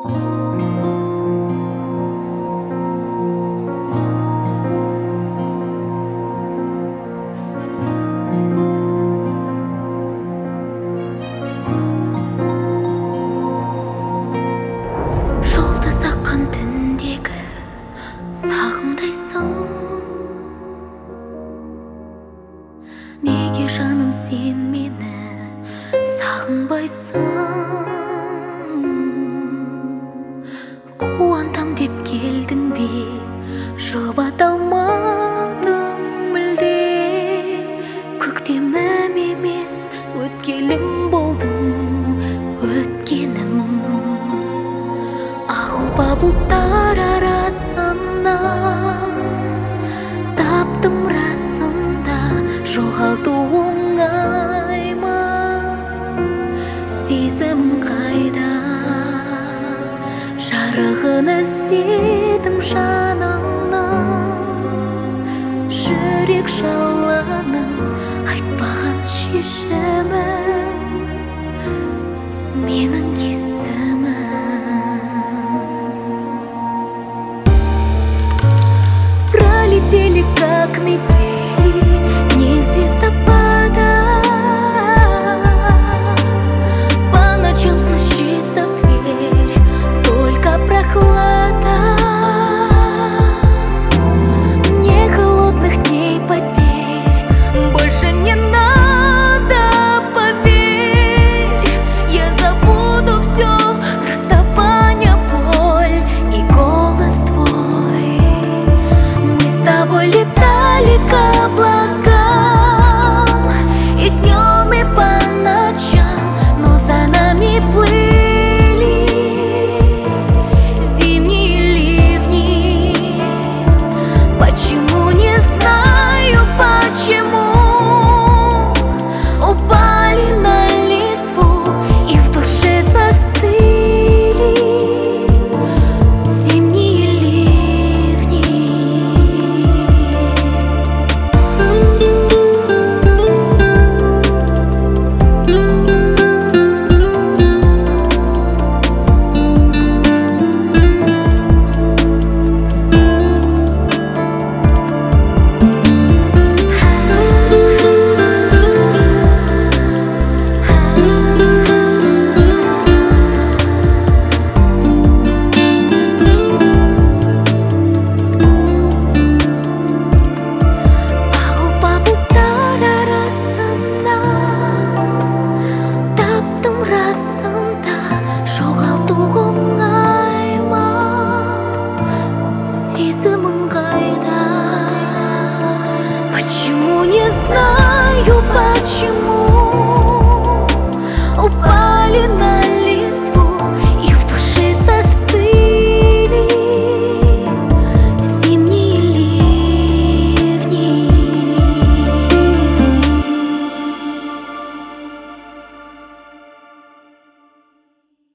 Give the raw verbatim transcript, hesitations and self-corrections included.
Жұлдыз аққан түндегі сағымдайсың. Неге жаным сен мені сағынбайсың? Қуантам деп келдің де жұбата алмадың мүлде. Көктемім емес өткелім болдың, өткенім. Ақұлпа бұлттар арасынан таптым расында, жоғалту оңай ма? Сезімің қайда? Жарығын іздедім жаныңның. Жүрек жалынын айтпаған шешімін, менің есімім. Пролетели как метели, неизвестно подав. По ночам стучится в дверь только прохлада. Мне голодных дней потерь больше не надо, поверь. Я забуду все, расставание, боль и голос твой. Мы с тобой летали к облакам, и днем, и по ночам, но за нами плыли зимние ливни. Почему, не знаю почему, упали на листву и в душе застыли зимние ливни. Ақұлпа бұлттар арасынан таптым расында, жоғалту оңай ма? Сезімің қайда? Почему, не знаю почему.